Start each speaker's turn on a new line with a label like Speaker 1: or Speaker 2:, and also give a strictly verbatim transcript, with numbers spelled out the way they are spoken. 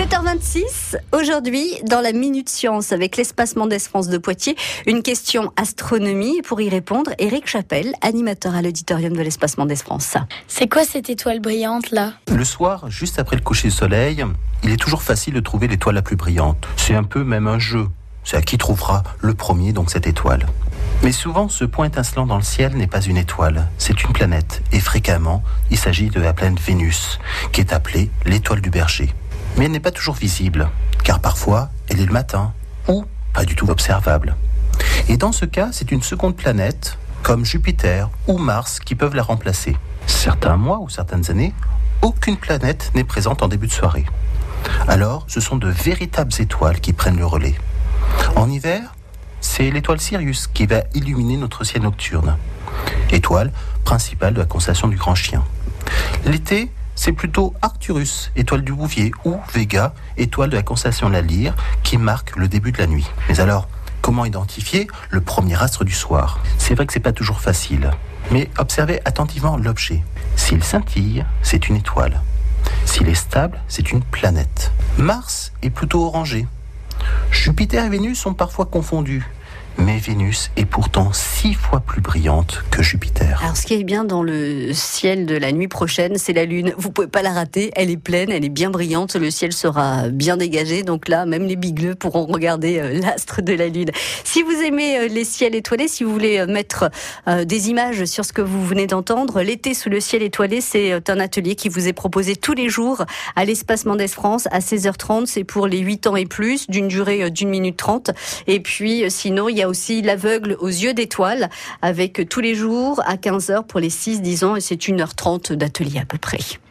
Speaker 1: sept heures vingt-six, aujourd'hui, dans la Minute Science avec l'Espace Mendès France de Poitiers, une question astronomie. Et pour y répondre, Éric Chapelle, animateur à l'auditorium de l'Espace Mendès France.
Speaker 2: C'est quoi cette étoile brillante là ?
Speaker 3: Le soir, juste après le coucher du soleil, il est toujours facile de trouver l'étoile la plus brillante. C'est un peu même un jeu. C'est à qui trouvera le premier donc cette étoile. Mais souvent, ce point étincelant dans le ciel n'est pas une étoile, c'est une planète. Et fréquemment, il s'agit de la planète Vénus, qui est appelée l'étoile du berger. Mais elle n'est pas toujours visible, car parfois, elle est le matin, ou pas du tout observable. Et dans ce cas, c'est une seconde planète, comme Jupiter ou Mars, qui peuvent la remplacer. Certains mois ou certaines années, aucune planète n'est présente en début de soirée. Alors, ce sont de véritables étoiles qui prennent le relais. En hiver, c'est l'étoile Sirius qui va illuminer notre ciel nocturne. Étoile principale de la constellation du Grand Chien. L'été, c'est plutôt Arcturus, étoile du Bouvier, ou Vega, étoile de la constellation de la Lyre, qui marque le début de la nuit. Mais alors, comment identifier le premier astre du soir ? C'est vrai que c'est pas toujours facile, mais observez attentivement l'objet. S'il scintille, c'est une étoile. S'il est stable, c'est une planète. Mars est plutôt orangé. Jupiter et Vénus sont parfois confondus, mais Vénus est pourtant six fois plus brillante que Jupiter.
Speaker 1: Alors, ce qui est bien dans le ciel de la nuit prochaine, c'est la Lune. Vous pouvez pas la rater, elle est pleine, elle est bien brillante, le ciel sera bien dégagé, donc là, même les bigleux pourront regarder euh, l'astre de la Lune. Si vous aimez euh, les ciels étoilés, si vous voulez euh, mettre euh, des images sur ce que vous venez d'entendre, l'été sous le ciel étoilé, c'est euh, un atelier qui vous est proposé tous les jours à l'Espace Mendès France à seize heures trente. C'est pour les huit ans et plus, d'une durée euh, d'une minute trente. Et puis, euh, sinon, il y a aussi l'aveugle aux yeux d'étoiles avec tous les jours à quinze heures pour les six dix ans et c'est une heure trente d'atelier à peu près.